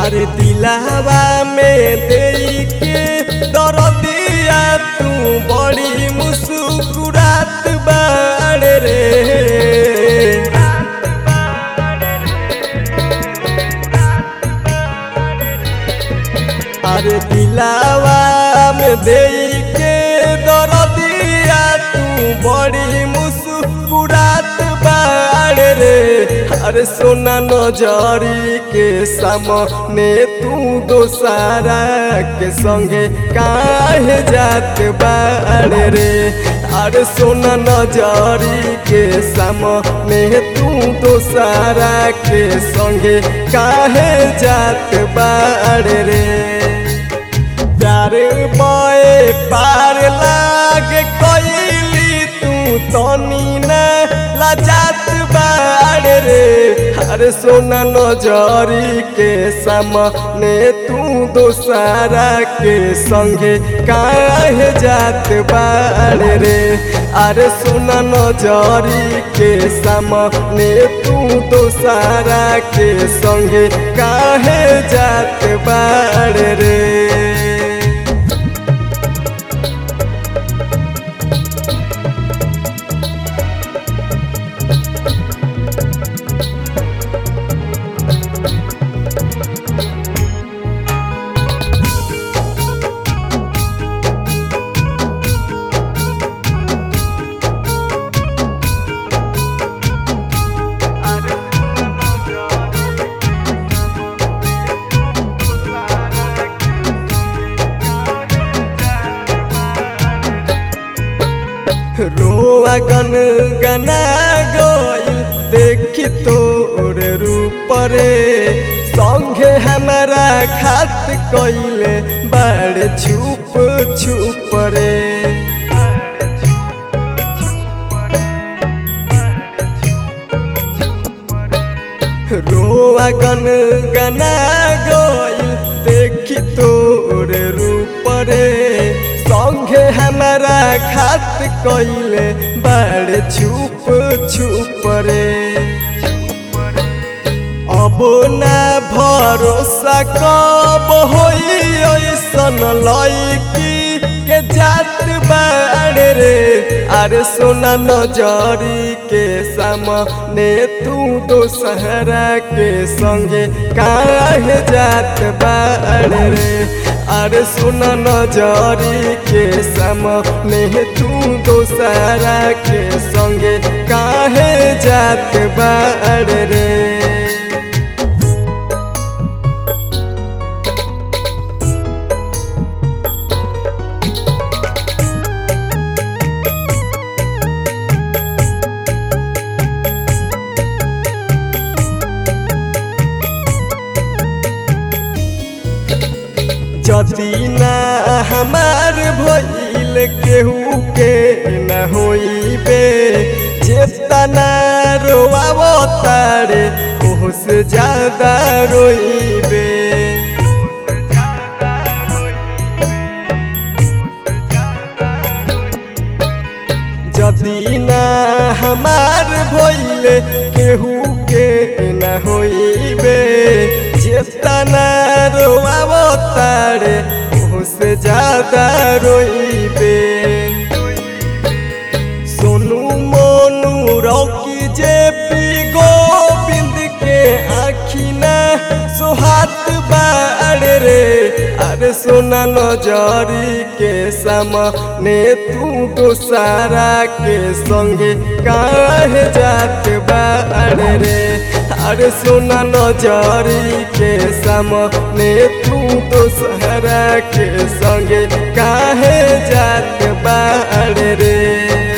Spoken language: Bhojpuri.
अरे दिलावा में देई के दरदिया तू बड़ी मुस्कुरात बाड़े रे। अरे दिलावा में देई के दरदिया तू बड़ी मुस्कुरात बाड़े रे। अरे सोना नजरी के सामने तू दोसारा के संगे काहे जात बाड़े रे। अरे सोना नजरी के सामने तू दोसारा के संगे काहे जात बाड़े रे। प्यार बए पार लागे कइली तू तनी न लाजात बाड़े रे। अरे सोना नजरी के सामने तू दोसारा के संगे काहे जात बाड़े रे। अरे सोना नजरी के सामने तू दोसारा के संगे काहे जात बाड़े रे। रोआ गन गना गइल देखी तोर रूप रे। संगे हमारा खात कइले बड़ छुप छुप रे। रोआ गन गना गइल देखी तोर रूप रे। संगे हमारा खात कइले बड़ छुप छुप रे। अब ना भरोसा कब होई ऐसन लईकी के जात बाड़े रे। अरे सोना नजरी के सामने तू दोसहरा के संगे काहे जात बाड़े रे। अरे सोना नजरी के सामने तू दोसरा के संगे काहे जात बाड़े रे। जदी ना हमार भइल केहू के न होइबे। जेतना रोआवतारे ओहो से ज्यादा रोइबे। जदी ना हमार भइल केहू के न होइबे। जेतना रोआवतारे ओहो से ज्यादा रोइबे। सोनू मोनू रॉकी जेपी गोविंद के आँखी ना सोहात बाड़े रे। अरे सोना नजरी के सामने तू दोसारा के संगे काहे जात बाड़े रे। अरे सोना नजरी के सामने तू दोसरा के संगे काहे जात बाड़े रे।